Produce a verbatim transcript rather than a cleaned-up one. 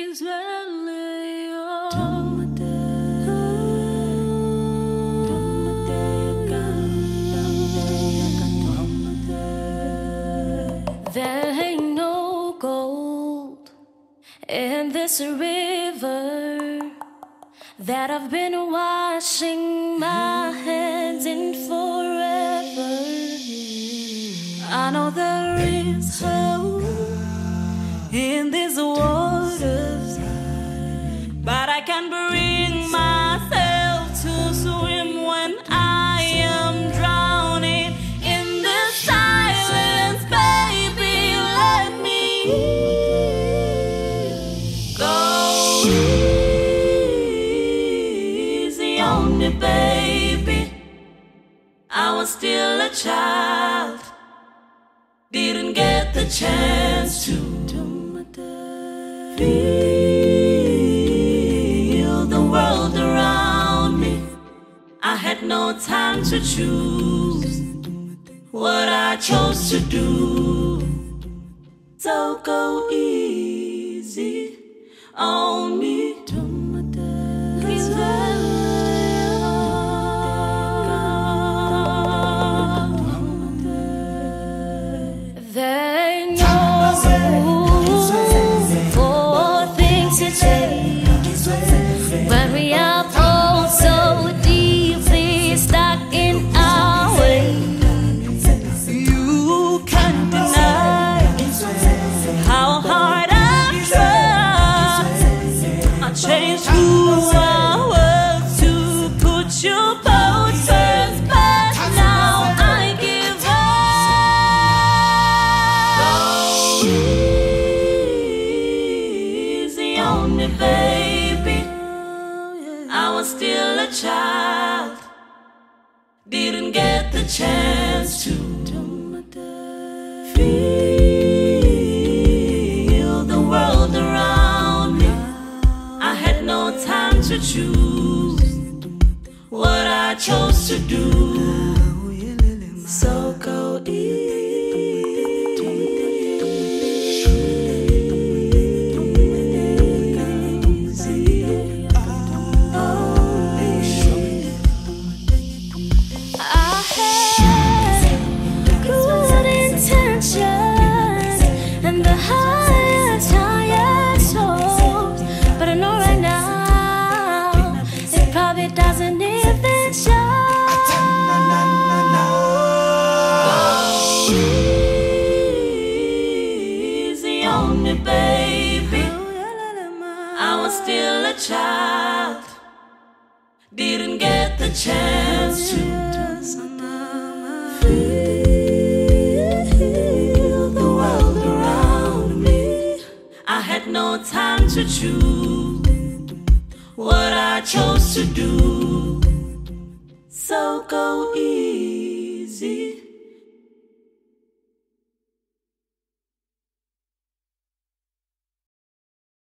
There ain't no gold in this river that I've been washing my hands in forever. I know there is hope in these waters, but I can't bring myself to swim when I am drowning in this silence. Baby, let me go easy on me, baby. I was still a child, didn't get the chance to feel the world around me. I had no time to choose what I chose to do. So go easy on me. When we are both so deeply stuck in our ways, you can't deny how hard I try. I changed who I was to put you both first, but now I give up. Go easy on me, baby. I was still a child, didn't get the chance to feel the world around me. I had no time to choose what I chose to do. So go easy. Doesn't even show. Go easy on me, baby. I was still a child, didn't get the chance to feel the world around me. I had no time to choose what I chose to do. So go easy.